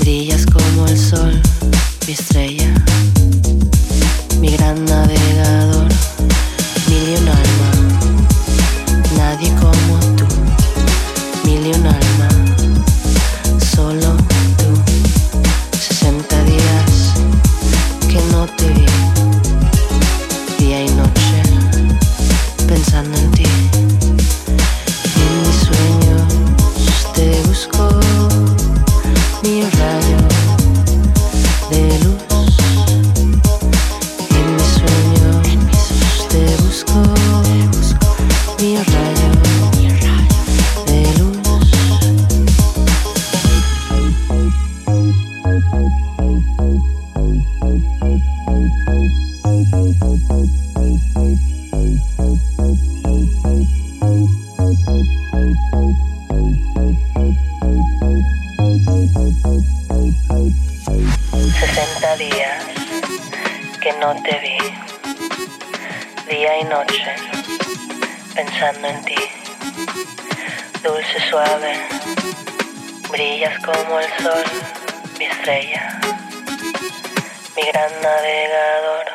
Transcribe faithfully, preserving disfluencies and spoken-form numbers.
Brillas como el sol, mi estrella, mi gran navegador, mil y un alma, nadie como tú, mil y un alma, solo tú. Sesenta días que no te vi, día y noche pensando en ti. En mis sueños te busco, mi rayo de luz. En mis sueños te busco, mi rayo de luz. Sesenta días que no te vi, día y noche pensando en ti. Dulce, suave, brillas como el sol, mi estrella, mi gran navegador.